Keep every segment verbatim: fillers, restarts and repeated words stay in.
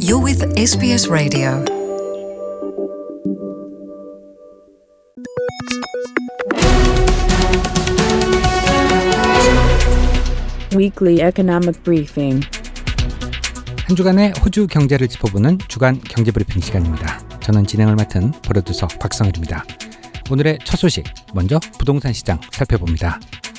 You're with 에스비에스 Radio. Weekly Economic Briefing. 한 주간의 호주 경제를 짚어보는 주간 경제브리핑 시간입니다. 저는 진행을 맡은 프로듀서 박성일입니다. 오늘의 첫 소식, 먼저 부동산 시장 살펴봅니다.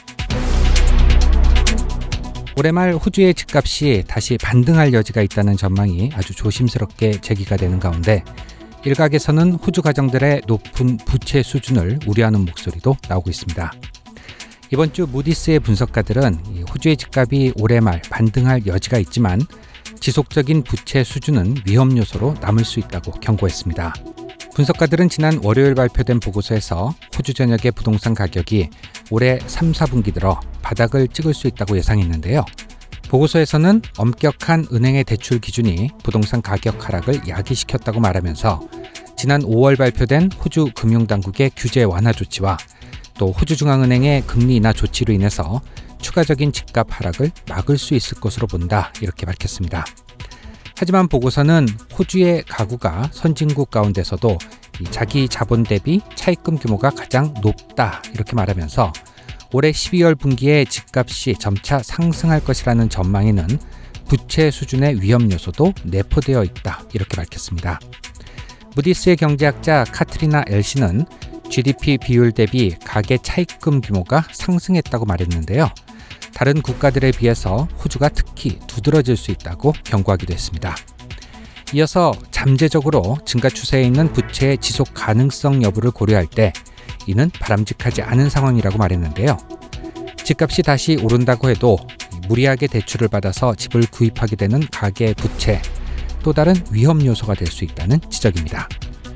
올해 말 호주의 집값이 다시 반등할 여지가 있다는 전망이 아주 조심스럽게 제기가 되는 가운데 일각에서는 호주 가정들의 높은 부채 수준을 우려하는 목소리도 나오고 있습니다. 이번 주 무디스의 분석가들은 호주의 집값이 올해 말 반등할 여지가 있지만 지속적인 부채 수준은 위험 요소로 남을 수 있다고 경고했습니다. 분석가들은 지난 월요일 발표된 보고서에서 호주 전역의 부동산 가격이 올해 삼, 사분기 들어 바닥을 찍을 수 있다고 예상했는데요. 보고서에서는 엄격한 은행의 대출 기준이 부동산 가격 하락을 야기시켰다고 말하면서 지난 오월 발표된 호주 금융당국의 규제 완화 조치와 또 호주중앙은행의 금리 인하 조치로 인해서 추가적인 집값 하락을 막을 수 있을 것으로 본다, 이렇게 밝혔습니다. 하지만 보고서는 호주의 가구가 선진국 가운데서도 이 자기 자본 대비 차입금 규모가 가장 높다, 이렇게 말하면서 올해 십이월 분기에 집값이 점차 상승할 것이라는 전망에는 부채 수준의 위험 요소도 내포되어 있다, 이렇게 밝혔습니다. 무디스의 경제학자 카트리나 엘씨는 지디피 비율 대비 가계 차입금 규모가 상승했다고 말했는데요. 다른 국가들에 비해서 호주가 특히 두드러질 수 있다고 경고하기도 했습니다. 이어서 잠재적으로 증가 추세에 있는 부채의 지속 가능성 여부를 고려할 때 이는 바람직하지 않은 상황이라고 말했는데요. 집값이 다시 오른다고 해도 무리하게 대출을 받아서 집을 구입하게 되는 가계 부채, 또 다른 위험 요소가 될 수 있다는 지적입니다.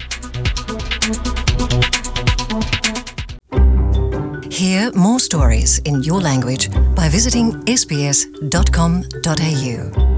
Hear more stories in your language by visiting 에스비에스 닷 컴 닷 에이유.